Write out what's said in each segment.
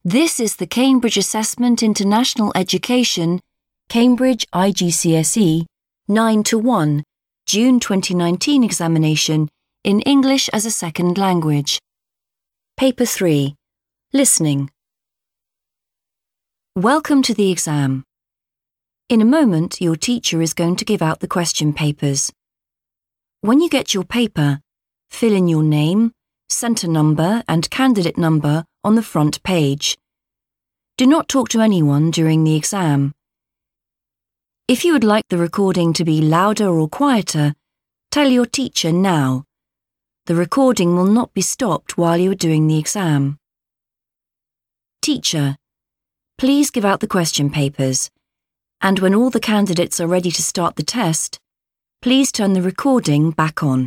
This is the Cambridge Assessment International Education, Cambridge IGCSE 9-1, June 2019 examination in English as a second language. Paper 3. Listening. Welcome to the exam. In a moment, your teacher is going to give out the question papers. When you get your paper, fill in your name, centre number and candidate number on the front page. Do not talk to anyone during the exam. If you would like the recording to be louder or quieter, tell your teacher now. The recording will not be stopped while you are doing the exam. Teacher, please give out the question papers, and when all the candidates are ready to start the test, please turn the recording back on.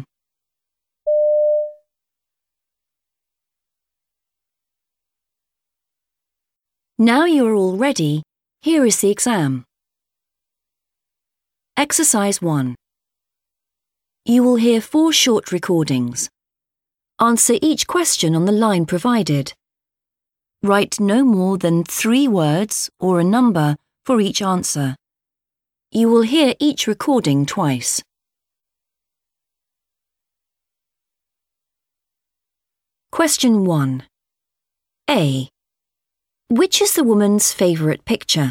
Now you are all ready, here is the exam. Exercise 1. You will hear 4 short recordings. Answer each question on the line provided. Write no more than 3 words or a number for each answer. You will hear each recording twice. Question 1. A. Which is the woman's favourite picture?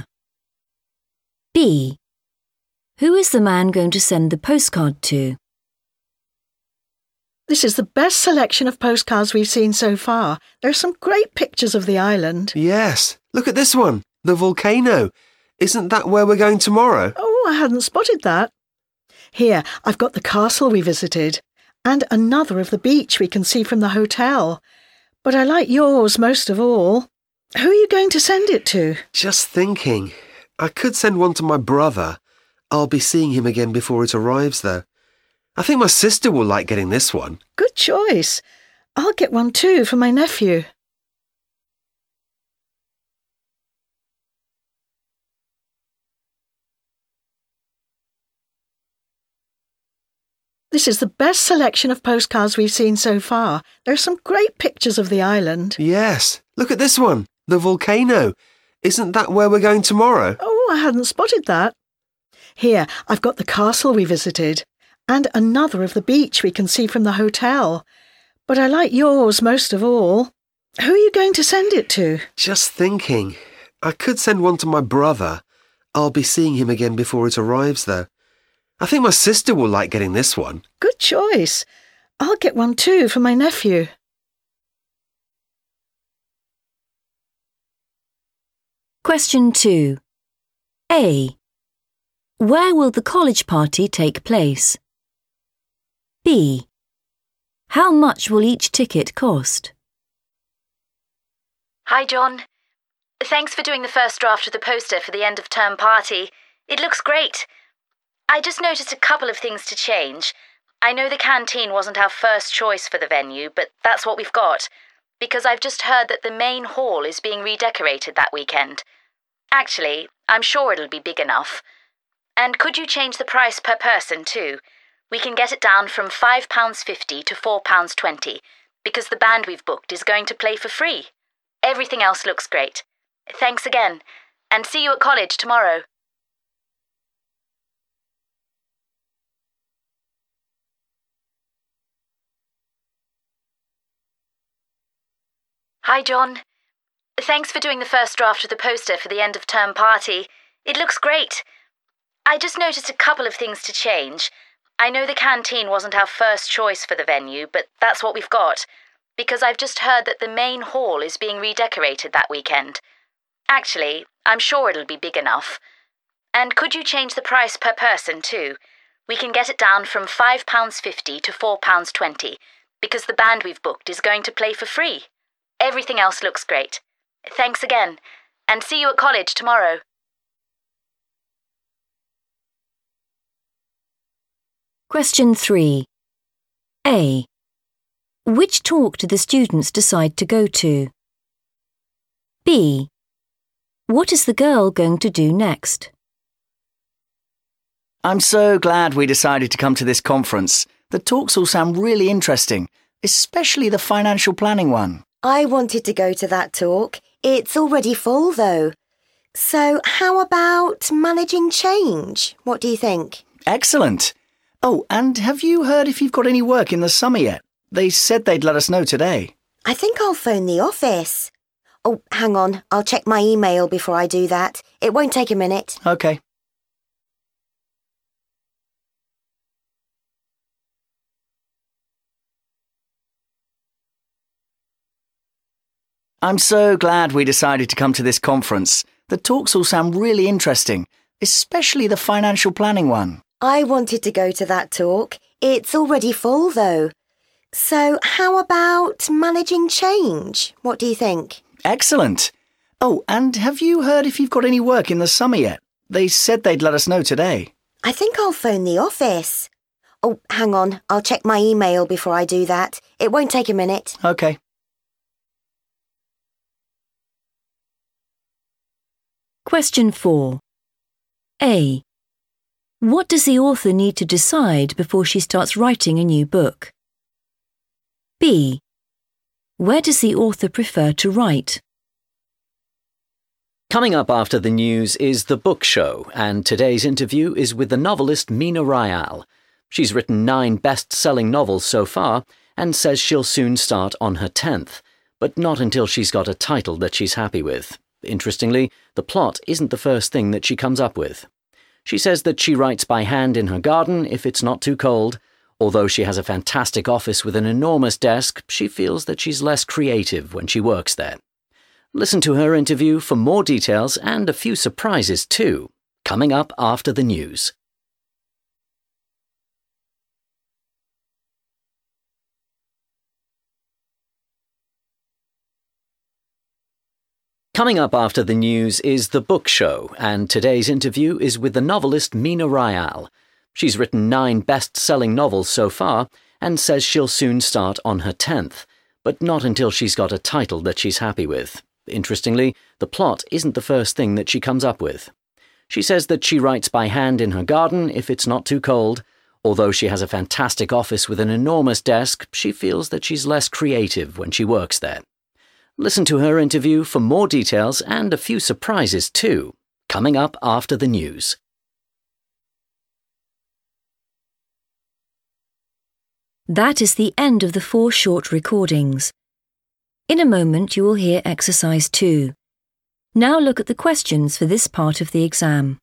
B. Who is the man going to send the postcard to? This is the best selection of postcards we've seen so far. There are some great pictures of the island. Yes, look at this one, the volcano. Isn't that where we're going tomorrow? Oh, I hadn't spotted that. Here, I've got the castle we visited, and another of the beach we can see from the hotel. But I like yours most of all. Who are you going to send it to? Just thinking. I could send one to my brother. I'll be seeing him again before it arrives, though. I think my sister will like getting this one. Good choice. I'll get one too for my nephew. This is the best selection of postcards we've seen so far. There are some great pictures of the island. Yes, look at this one, the volcano. Isn't that where we're going tomorrow? Oh, I hadn't spotted that. Here, I've got the castle we visited, and another of the beach we can see from the hotel. But I like yours most of all. Who are you going to send it to? Just thinking. I could send one to my brother. I'll be seeing him again before it arrives, though. I think my sister will like getting this one. Good choice. I'll get one too for my nephew. Question 2. A. Where will the college party take place? B. How much will each ticket cost? Hi, John. Thanks for doing the first draft of the poster for the end-of-term party. It looks great. I just noticed a couple of things to change. I know the canteen wasn't our first choice for the venue, but that's what we've got, because I've just heard that the main hall is being redecorated that weekend. Actually, I'm sure it'll be big enough. And could you change the price per person too? We can get it down from £5.50 to £4.20, because the band we've booked is going to play for free. Everything else looks great. Thanks again, and see you at college tomorrow. Hi, John. Thanks for doing the first draft of the poster for the end-of-term party. It looks great. I just noticed a couple of things to change. I know the canteen wasn't our first choice for the venue, but that's what we've got, because I've just heard that the main hall is being redecorated that weekend. Actually, I'm sure it'll be big enough. And could you change the price per person too? We can get it down from £5.50 to £4.20, because the band we've booked is going to play for free. Everything else looks great. Thanks again, and see you at college tomorrow. Question 3. A. Which talk do the students decide to go to? B. What is the girl going to do next? I'm so glad we decided to come to this conference. The talks all sound really interesting, especially the financial planning one. I wanted to go to that talk. It's already full, though. So how about managing change? What do you think? Excellent. Oh, and have you heard if you've got any work in the summer yet? They said they'd let us know today. I think I'll phone the office. Oh, hang on. I'll check my email before I do that. It won't take a minute. OK. I'm so glad we decided to come to this conference. The talks all sound really interesting, especially the financial planning one. I wanted to go to that talk. It's already full, though. So how about managing change? What do you think? Excellent. Oh, and have you heard if you've got any work in the summer yet? They said they'd let us know today. I think I'll phone the office. Oh, hang on. I'll check my email before I do that. It won't take a minute. OK. Question 4. A. What does the author need to decide before she starts writing a new book? B. Where does the author prefer to write? Coming up after the news is The Book Show, and today's interview is with the novelist Mina Ryal. She's written 9 best-selling novels so far and says she'll soon start on her 10th, but not until she's got a title that she's happy with. Interestingly, the plot isn't the first thing that she comes up with. She says that she writes by hand in her garden if it's not too cold. Although she has a fantastic office with an enormous desk, she feels that she's less creative when she works there. Listen to her interview for more details and a few surprises too, coming up after the news. Coming up after the news is The Book Show, and today's interview is with the novelist Mina Ryal. She's written 9 best-selling novels so far and says she'll soon start on her 10th, but not until she's got a title that she's happy with. Interestingly, the plot isn't the first thing that she comes up with. She says that she writes by hand in her garden if it's not too cold. Although she has a fantastic office with an enormous desk, she feels that she's less creative when she works there. Listen to her interview for more details and a few surprises too, coming up after the news. That is the end of the 4 short recordings. In a moment you will hear exercise 2. Now look at the questions for this part of the exam.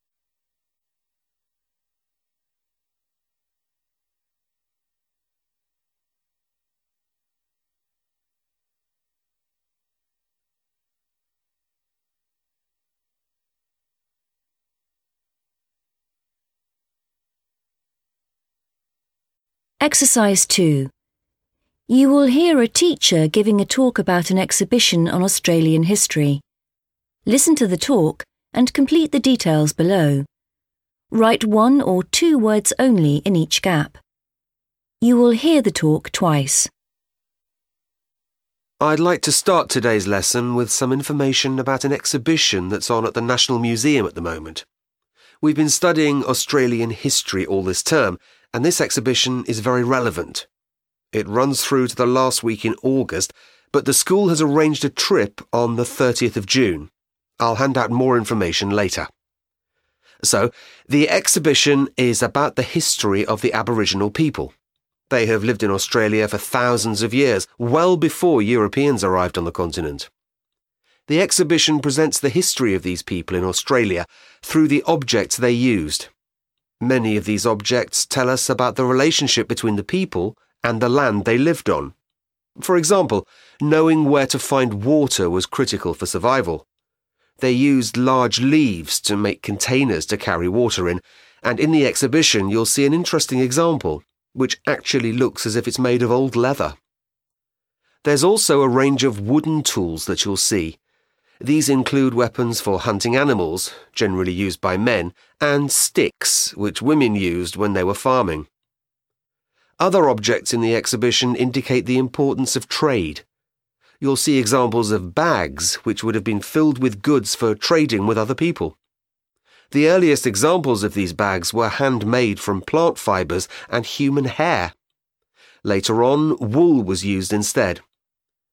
Exercise 2. You will hear a teacher giving a talk about an exhibition on Australian history. Listen to the talk and complete the details below. Write 1 or 2 words only in each gap. You will hear the talk twice. I'd like to start today's lesson with some information about an exhibition that's on at the National Museum at the moment. We've been studying Australian history all this term, and this exhibition is very relevant. It runs through to the last week in August, but the school has arranged a trip on the 30th of June. I'll hand out more information later. So, the exhibition is about the history of the Aboriginal people. They have lived in Australia for thousands of years, well before Europeans arrived on the continent. The exhibition presents the history of these people in Australia through the objects they used. Many of these objects tell us about the relationship between the people and the land they lived on. For example, knowing where to find water was critical for survival. They used large leaves to make containers to carry water in, and in the exhibition you'll see an interesting example, which actually looks as if it's made of old leather. There's also a range of wooden tools that you'll see. These include weapons for hunting animals, generally used by men, and sticks, which women used when they were farming. Other objects in the exhibition indicate the importance of trade. You'll see examples of bags, which would have been filled with goods for trading with other people. The earliest examples of these bags were handmade from plant fibres and human hair. Later on, wool was used instead.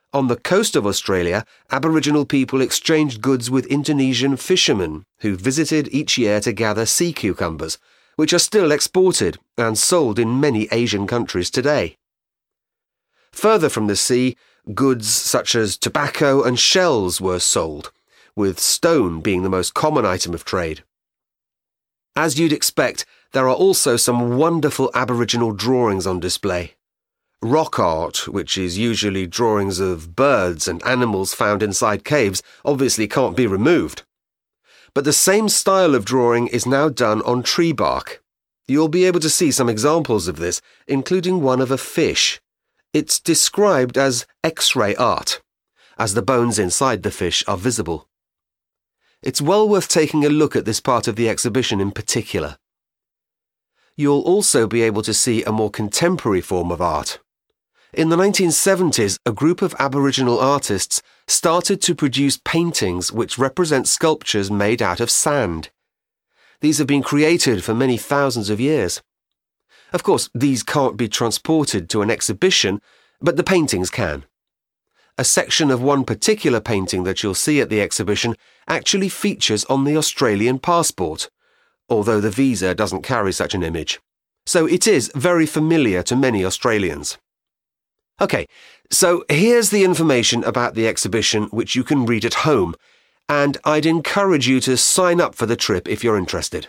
On the coast of Australia, Aboriginal people exchanged goods with Indonesian fishermen who visited each year to gather sea cucumbers, which are still exported and sold in many Asian countries today. Further from the sea, goods such as tobacco and shells were sold, with stone being the most common item of trade. As you'd expect, there are also some wonderful Aboriginal drawings on display. Rock art, which is usually drawings of birds and animals found inside caves, obviously can't be removed. But the same style of drawing is now done on tree bark. You'll be able to see some examples of this, including one of a fish. It's described as X-ray art, as the bones inside the fish are visible. It's well worth taking a look at this part of the exhibition in particular. You'll also be able to see a more contemporary form of art. In the 1970s, a group of Aboriginal artists started to produce paintings which represent sculptures made out of sand. These have been created for many thousands of years. Of course, these can't be transported to an exhibition, but the paintings can. A section of one particular painting that you'll see at the exhibition actually features on the Australian passport, although the visa doesn't carry such an image. So it is very familiar to many Australians. OK, so here's the information about the exhibition which you can read at home, and I'd encourage you to sign up for the trip if you're interested.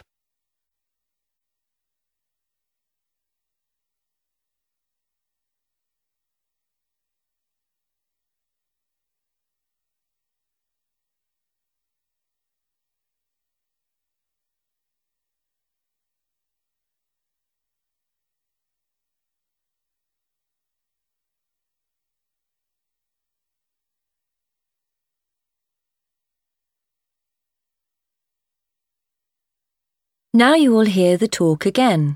Now you will hear the talk again.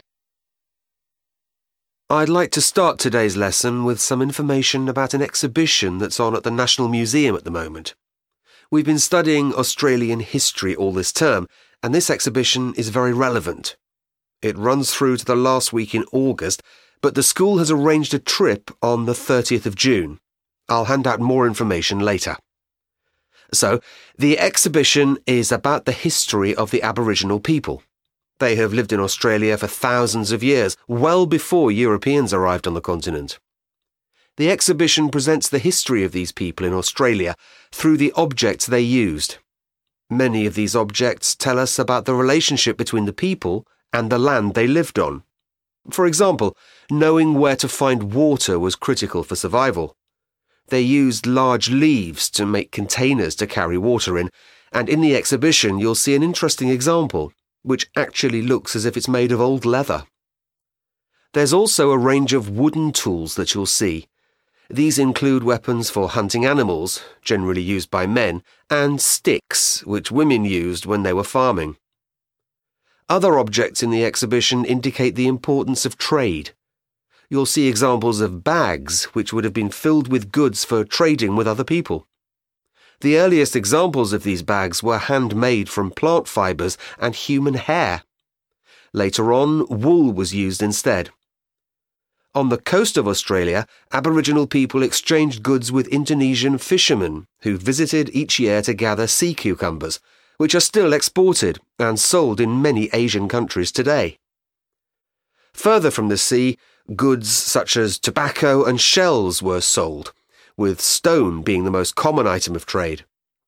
I'd like to start today's lesson with some information about an exhibition that's on at the National Museum at the moment. We've been studying Australian history all this term, and this exhibition is very relevant. It runs through to the last week in August, but the school has arranged a trip on the 30th of June. I'll hand out more information later. So, the exhibition is about the history of the Aboriginal people. They have lived in Australia for thousands of years, well before Europeans arrived on the continent. The exhibition presents the history of these people in Australia through the objects they used. Many of these objects tell us about the relationship between the people and the land they lived on. For example, knowing where to find water was critical for survival. They used large leaves to make containers to carry water in, and in the exhibition you'll see an interesting example, which actually looks as if it's made of old leather. There's also a range of wooden tools that you'll see. These include weapons for hunting animals, generally used by men, and sticks, which women used when they were farming. Other objects in the exhibition indicate the importance of trade. You'll see examples of bags, which would have been filled with goods for trading with other people. The earliest examples of these bags were handmade from plant fibres and human hair. Later on, wool was used instead. On the coast of Australia, Aboriginal people exchanged goods with Indonesian fishermen who visited each year to gather sea cucumbers, which are still exported and sold in many Asian countries today. Further from the sea, goods such as tobacco and shells were sold, with stone being the most common item of trade.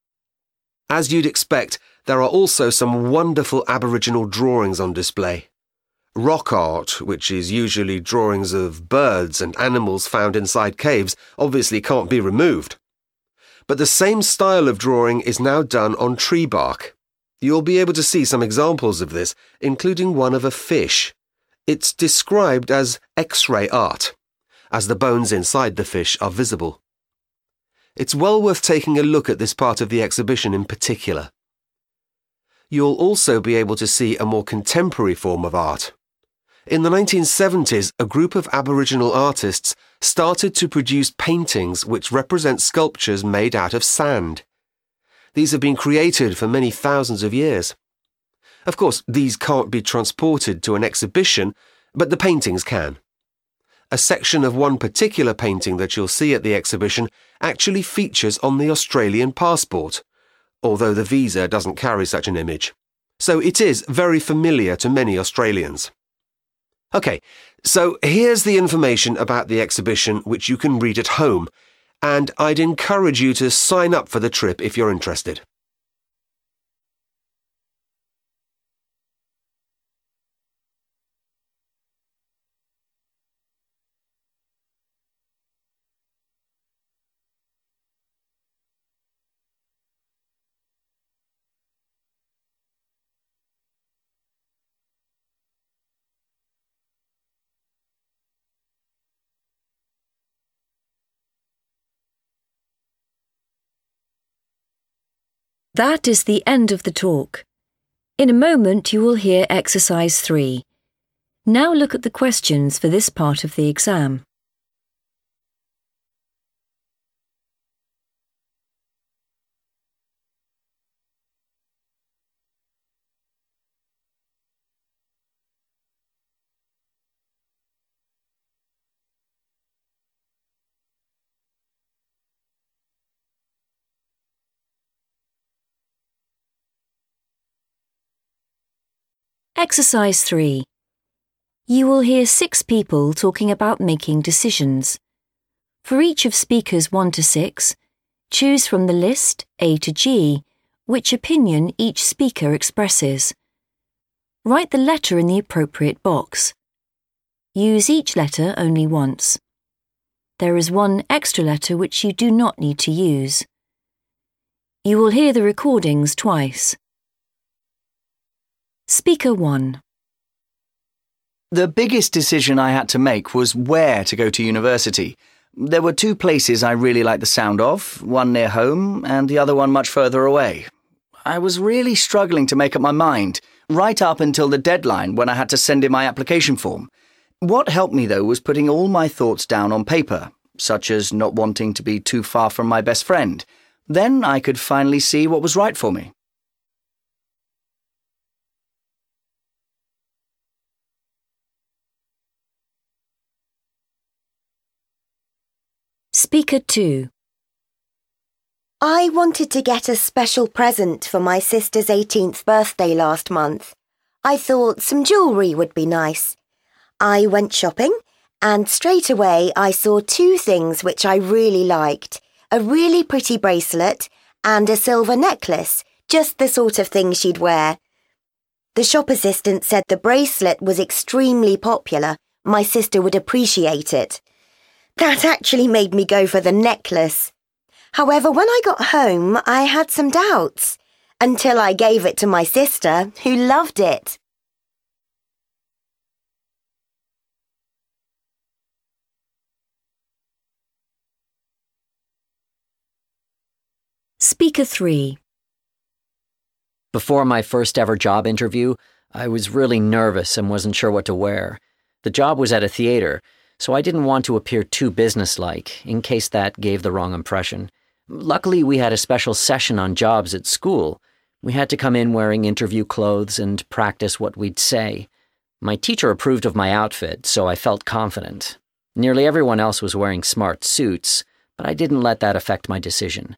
As you'd expect, there are also some wonderful Aboriginal drawings on display. Rock art, which is usually drawings of birds and animals found inside caves, obviously can't be removed. But the same style of drawing is now done on tree bark. You'll be able to see some examples of this, including one of a fish. It's described as X-ray art, as the bones inside the fish are visible. It's well worth taking a look at this part of the exhibition in particular. You'll also be able to see a more contemporary form of art. In the 1970s, a group of Aboriginal artists started to produce paintings which represent sculptures made out of sand. These have been created for many thousands of years. Of course, these can't be transported to an exhibition, but the paintings can. a section of one particular painting that you'll see at the exhibition actually features on the Australian passport, although the visa doesn't carry such an image. So it is very familiar to many Australians. OK, so here's the information about the exhibition which you can read at home, and I'd encourage you to sign up for the trip if you're interested. That is the end of the talk. In a moment you will hear exercise 3. Now look at the questions for this part of the exam. Exercise 3. You will hear 6 people talking about making decisions. For each of speakers 1 to 6, choose from the list, A to G, which opinion each speaker expresses. Write the letter in the appropriate box. Use each letter only once. There is one extra letter which you do not need to use. You will hear the recordings twice. Speaker 1. The biggest decision I had to make was where to go to university. There were 2 places I really liked the sound of, one near home and the other one much further away. I was really struggling to make up my mind, right up until the deadline when I had to send in my application form. What helped me, though, was putting all my thoughts down on paper, such as not wanting to be too far from my best friend. Then I could finally see what was right for me. Speaker 2. I wanted to get a special present for my sister's 18th birthday last month. I thought some jewellery would be nice. I went shopping and straight away I saw 2 things which I really liked. A really pretty bracelet and a silver necklace, just the sort of thing she'd wear. The shop assistant said the bracelet was extremely popular. My sister would appreciate it. That actually made me go for the necklace. However, when I got home, I had some doubts, until I gave it to my sister, who loved it. Speaker 3. Before my first ever job interview, I was really nervous and wasn't sure what to wear. The job was at a theatre, so I didn't want to appear too businesslike, in case that gave the wrong impression. Luckily, we had a special session on jobs at school. We had to come in wearing interview clothes and practice what we'd say. My teacher approved of my outfit, so I felt confident. Nearly everyone else was wearing smart suits, but I didn't let that affect my decision.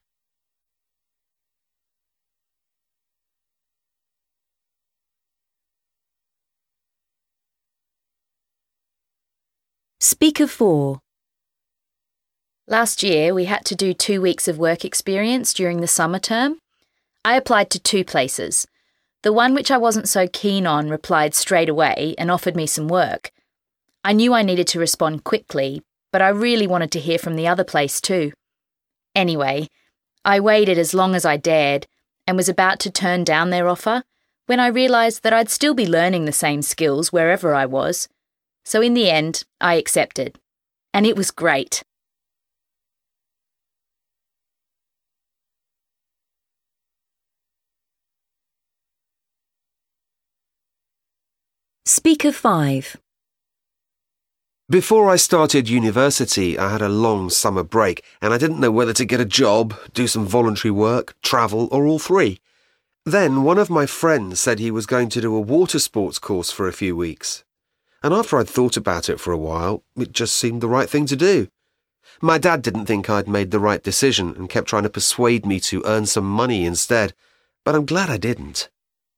Speaker 4. Last year, we had to do 2 weeks of work experience during the summer term. I applied to 2 places. The one which I wasn't so keen on replied straight away and offered me some work. I knew I needed to respond quickly, but I really wanted to hear from the other place too. Anyway, I waited as long as I dared and was about to turn down their offer when I realised that I'd still be learning the same skills wherever I was. So in the end, I accepted. And it was great. Speaker 5. Before I started university, I had a long summer break, and I didn't know whether to get a job, do some voluntary work, travel, or all 3. Then one of my friends said he was going to do a water sports course for a few weeks. And after I'd thought about it for a while, it just seemed the right thing to do. My dad didn't think I'd made the right decision and kept trying to persuade me to earn some money instead, but I'm glad I didn't.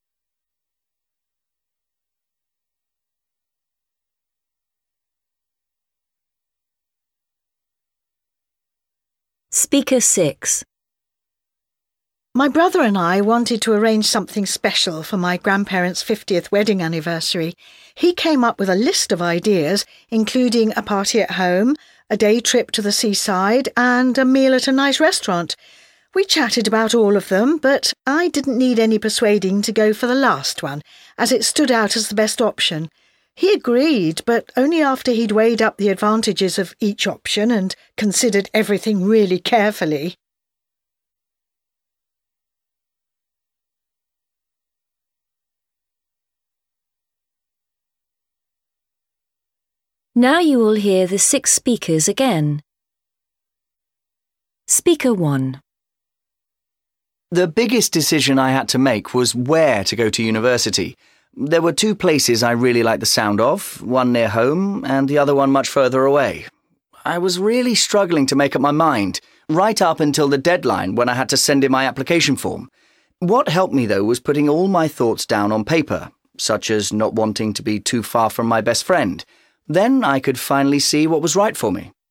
Speaker 6. My brother and I wanted to arrange something special for my grandparents' 50th wedding anniversary. He came up with a list of ideas, including a party at home, a day trip to the seaside, and a meal at a nice restaurant. We chatted about all of them, but I didn't need any persuading to go for the last one, as it stood out as the best option. He agreed, but only after he'd weighed up the advantages of each option and considered everything really carefully. Now you will hear the 6 speakers again. Speaker 1. The biggest decision I had to make was where to go to university. There were 2 places I really liked the sound of, one near home and the other one much further away. I was really struggling to make up my mind, right up until the deadline when I had to send in my application form. What helped me, though, was putting all my thoughts down on paper, such as not wanting to be too far from my best friend. Then I could finally see what was right for me.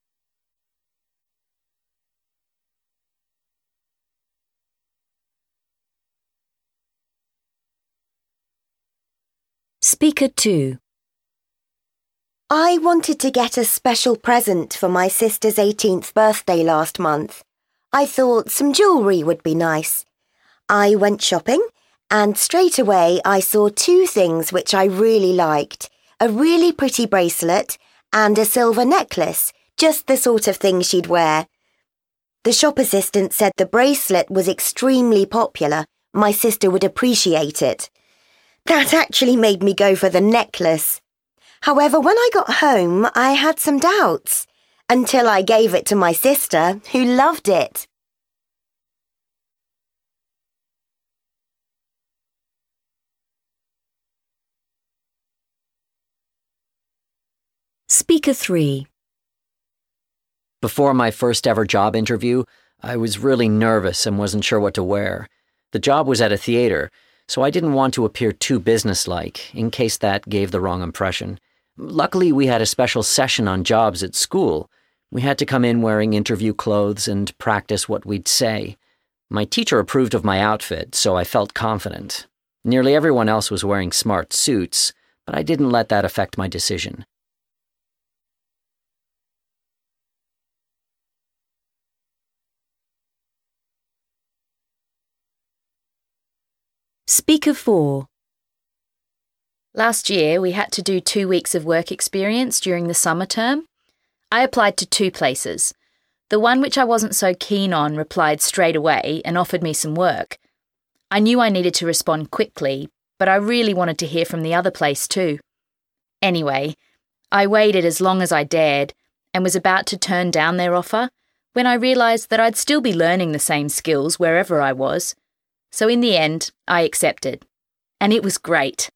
Speaker 2. I wanted to get a special present for my sister's 18th birthday last month. I thought some jewellery would be nice. I went shopping, and straight away I saw 2 things which I really liked. A really pretty bracelet and a silver necklace, just the sort of thing she'd wear. The shop assistant said the bracelet was extremely popular. My sister would appreciate it. That actually made me go for the necklace. However, when I got home, I had some doubts, until I gave it to my sister, who loved it. Speaker 3. Before my first ever job interview, I was really nervous and wasn't sure what to wear. The job was at a theater, so I didn't want to appear too businesslike, in case that gave the wrong impression. Luckily, we had a special session on jobs at school. We had to come in wearing interview clothes and practice what we'd say. My teacher approved of my outfit, so I felt confident. Nearly everyone else was wearing smart suits, but I didn't let that affect my decision. Speaker 4. Last year, we had to do 2 weeks of work experience during the summer term. I applied to 2 places. The one which I wasn't so keen on replied straight away and offered me some work. I knew I needed to respond quickly, but I really wanted to hear from the other place too. Anyway, I waited as long as I dared and was about to turn down their offer when I realised that I'd still be learning the same skills wherever I was. So in the end, I accepted. And it was great.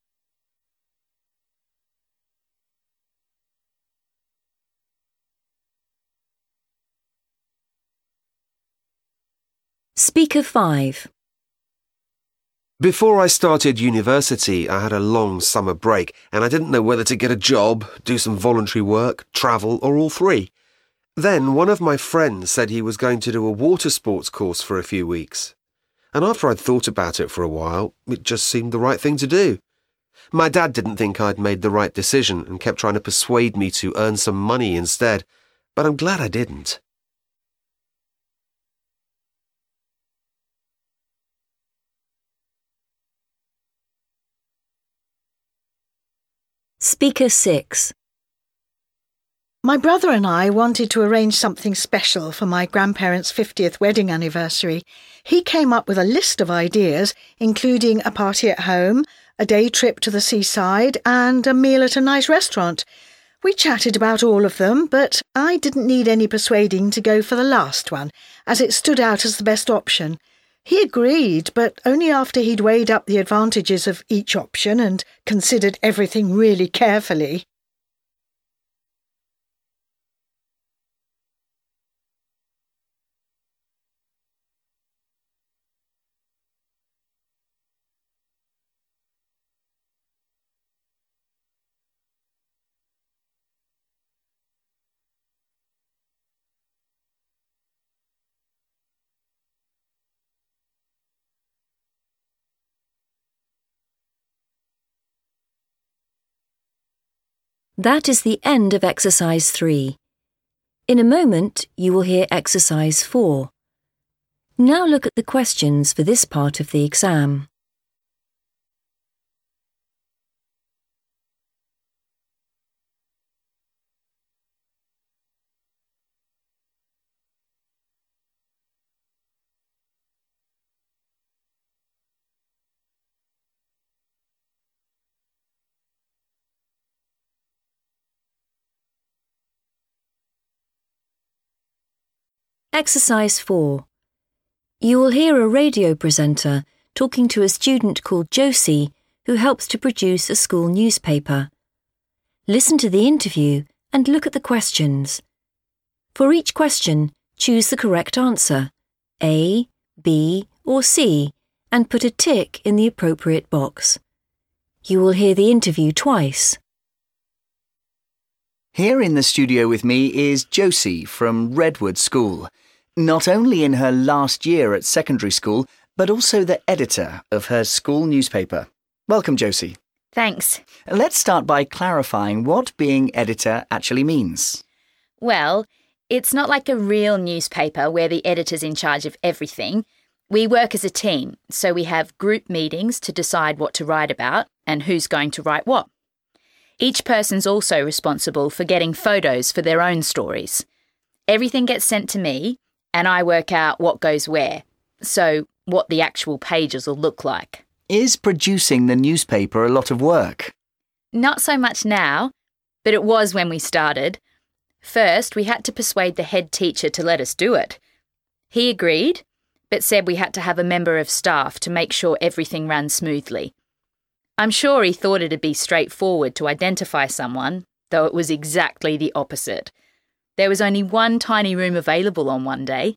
Speaker 5. Before I started university, I had a long summer break, and I didn't know whether to get a job, do some voluntary work, travel, or all 3. Then one of my friends said he was going to do a water sports course for a few weeks. And after I'd thought about it for a while, it just seemed the right thing to do. My dad didn't think I'd made the right decision and kept trying to persuade me to earn some money instead, but I'm glad I didn't. Speaker 6. My brother and I wanted to arrange something special for my grandparents' 50th wedding anniversary. He came up with a list of ideas, including a party at home, a day trip to the seaside, and a meal at a nice restaurant. We chatted about all of them, but I didn't need any persuading to go for the last one, as it stood out as the best option. He agreed, but only after he'd weighed up the advantages of each option and considered everything really carefully. That is the end of exercise 3. In a moment, you will hear exercise 4. Now look at the questions for this part of the exam. Exercise 4. You will hear a radio presenter talking to a student called Josie who helps to produce a school newspaper. Listen to the interview and look at the questions. For each question, choose the correct answer, A, B or C, and put a tick in the appropriate box. You will hear the interview twice. Here in the studio with me is Josie from Redwood School. Not only in her last year at secondary school, but also the editor of her school newspaper. Welcome, Josie. Thanks. Let's start by clarifying what being editor actually means. Well, it's not like a real newspaper where the editor's in charge of everything. We work as a team, so we have group meetings to decide what to write about and who's going to write what. Each person's also responsible for getting photos for their own stories. Everything gets sent to me, and I work out what goes where, so what the actual pages will look like. Is producing the newspaper a lot of work? Not so much now, but it was when we started. First, we had to persuade the head teacher to let us do it. He agreed, but said we had to have a member of staff to make sure everything ran smoothly. I'm sure he thought it'd be straightforward to identify someone, though it was exactly the opposite. There was only one tiny room available on one day.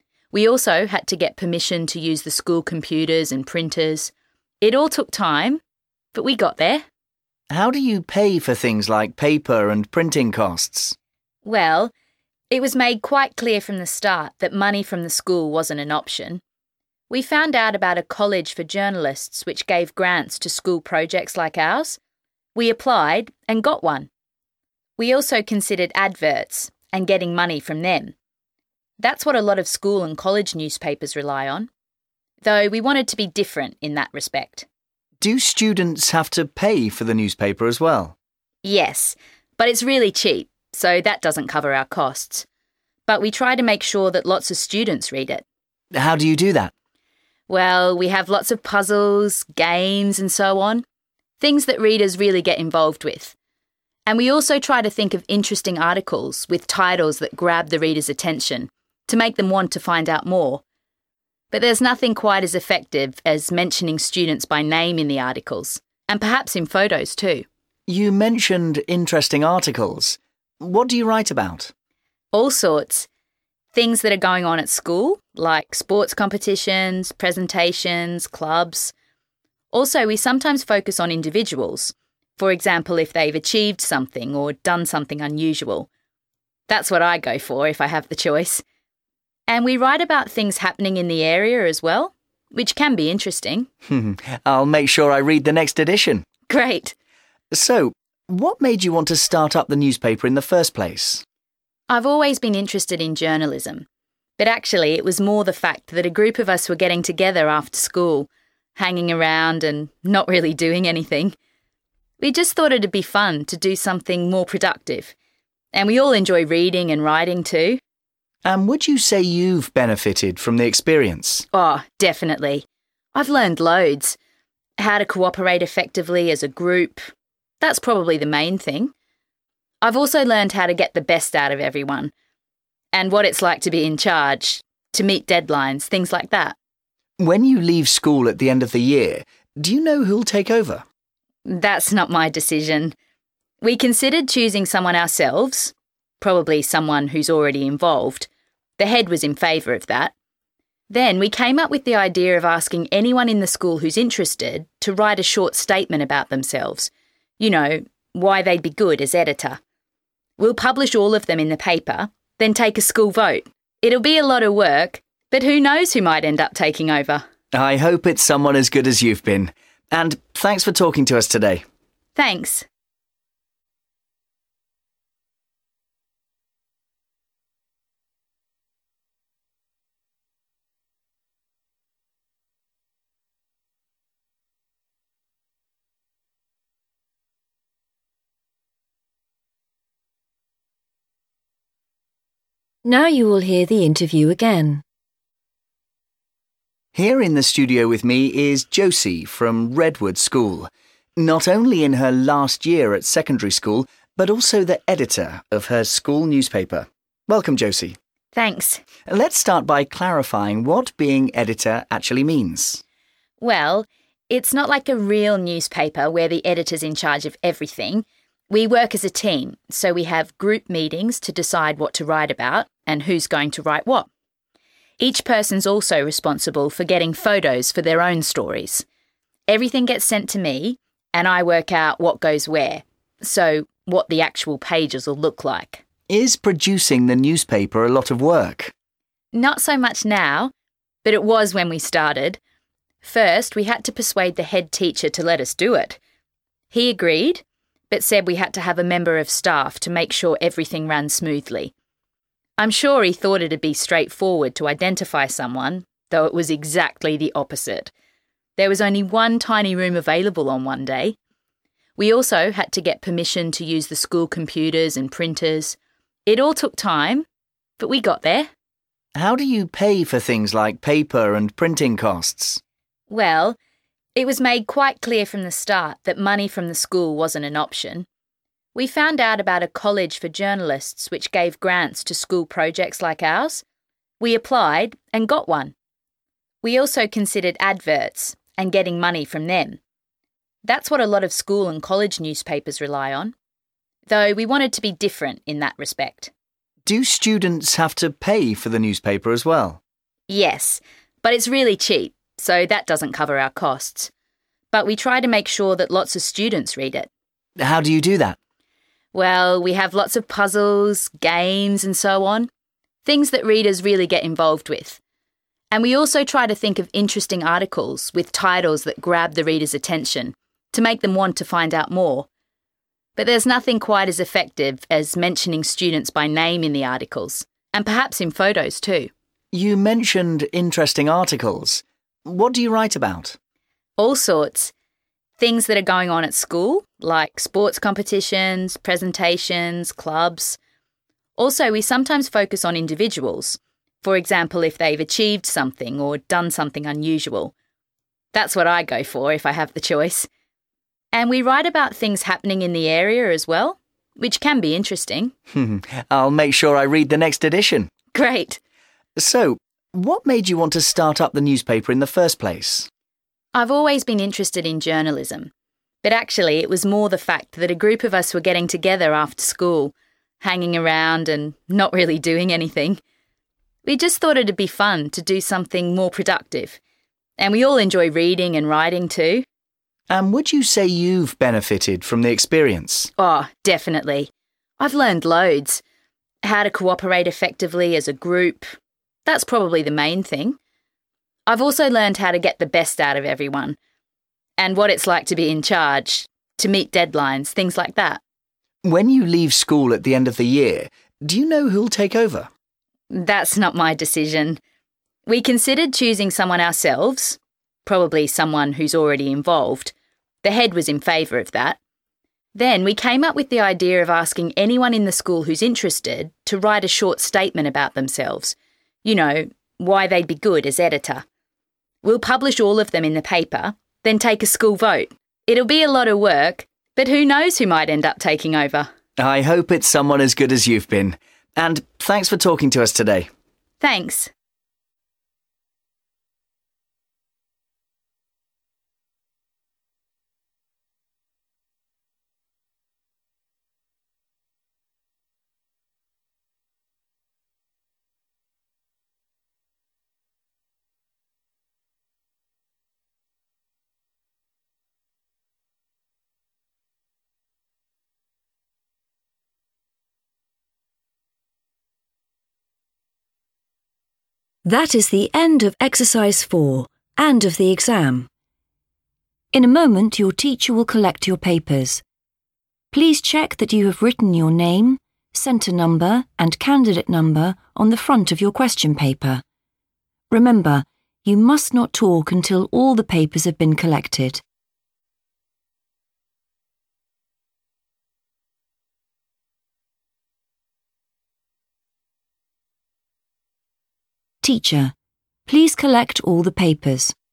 We also had to get permission to use the school computers and printers. It all took time, but we got there. How do you pay for things like paper and printing costs? Well, it was made quite clear from the start that money from the school wasn't an option. We found out about a college for journalists which gave grants to school projects like ours. We applied and got one. We also considered adverts and getting money from them. That's what a lot of school and college newspapers rely on, though we wanted to be different in that respect. Do students have to pay for the newspaper as well? Yes, but it's really cheap, so that doesn't cover our costs. But we try to make sure that lots of students read it. How do you do that? Well, we have lots of puzzles, games and so on, things that readers really get involved with. And we also try to think of interesting articles with titles that grab the reader's attention to make them want to find out more. But there's nothing quite as effective as mentioning students by name in the articles, and perhaps in photos too. You mentioned interesting articles. What do you write about? All sorts. Things that are going on at school, like sports competitions, presentations, clubs. Also, we sometimes focus on individuals. For example, if they've achieved something or done something unusual. That's what I go for if I have the choice. And we write about things happening in the area as well, which can be interesting. I'll make sure I read the next edition. Great. So, what made you want to start up the newspaper in the first place? I've always been interested in journalism, but actually it was more the fact that a group of us were getting together after school, hanging around and not really doing anything. We just thought it'd be fun to do something more productive, and we all enjoy reading and writing too. And would you say you've benefited from the experience? Oh, definitely. I've learned loads. How to cooperate effectively as a group. That's probably the main thing. I've also learned how to get the best out of everyone, and what it's like to be in charge, to meet deadlines, things like that. When you leave school at the end of the year, do you know who'll take over? That's not my decision. We considered choosing someone ourselves, probably someone who's already involved. The head was in favour of that. Then we came up with the idea of asking anyone in the school who's interested to write a short statement about themselves. You know, why they'd be good as editor. We'll publish all of them in the paper, then take a school vote. It'll be a lot of work, but who knows who might end up taking over. I hope it's someone as good as you've been. And thanks for talking to us today. Thanks. Now you will hear the interview again. Here in the studio with me is Josie from Redwood School, not only in her last year at secondary school, but also the editor of her school newspaper. Welcome, Josie. Thanks. Let's start by clarifying what being editor actually means. Well, it's not like a real newspaper where the editor's in charge of everything. We work as a team, so we have group meetings to decide what to write about and who's going to write what. Each person's also responsible for getting photos for their own stories. Everything gets sent to me, and I work out what goes where, so what the actual pages will look like. Is producing the newspaper a lot of work? Not so much now, but it was when we started. First, we had to persuade the head teacher to let us do it. He agreed, but said we had to have a member of staff to make sure everything ran smoothly. I'm sure he thought it'd be straightforward to identify someone, though it was exactly the opposite. There was only one tiny room available on one day. We also had to get permission to use the school computers and printers. It all took time, but we got there. How do you pay for things like paper and printing costs? Well, it was made quite clear from the start that money from the school wasn't an option. We found out about a college for journalists which gave grants to school projects like ours. We applied and got one. We also considered adverts and getting money from them. That's what a lot of school and college newspapers rely on, though we wanted to be different in that respect. Do students have to pay for the newspaper as well? Yes, but it's really cheap, so that doesn't cover our costs. But we try to make sure that lots of students read it. How do you do that? Well, we have lots of puzzles, games and so on, things that readers really get involved with. And we also try to think of interesting articles with titles that grab the reader's attention to make them want to find out more. But there's nothing quite as effective as mentioning students by name in the articles, and perhaps in photos too. You mentioned interesting articles. What do you write about? All sorts. Things that are going on at school, like sports competitions, presentations, clubs. Also, we sometimes focus on individuals. For example, if they've achieved something or done something unusual. That's what I go for if I have the choice. And we write about things happening in the area as well, which can be interesting. I'll make sure I read the next edition. Great. So, what made you want to start up the newspaper in the first place? I've always been interested in journalism, but actually it was more the fact that a group of us were getting together after school, hanging around and not really doing anything. We just thought it'd be fun to do something more productive, and we all enjoy reading and writing too. And would you say you've benefited from the experience? Oh, definitely. I've learned loads. How to cooperate effectively as a group. That's probably the main thing. I've also learned how to get the best out of everyone. And what it's like to be in charge, to meet deadlines, things like that. When you leave school at the end of the year, do you know who'll take over? That's not my decision. We considered choosing someone ourselves, probably someone who's already involved. The head was in favour of that. Then we came up with the idea of asking anyone in the school who's interested to write a short statement about themselves. You know, why they'd be good as editor. We'll publish all of them in the paper, then take a school vote. It'll be a lot of work, but who knows who might end up taking over. I hope it's someone as good as you've been. And thanks for talking to us today. Thanks. That is the end of exercise 4 and of the exam. In a moment, your teacher will collect your papers. Please check that you have written your name, centre number and candidate number on the front of your question paper. Remember, you must not talk until all the papers have been collected. Teacher, please collect all the papers.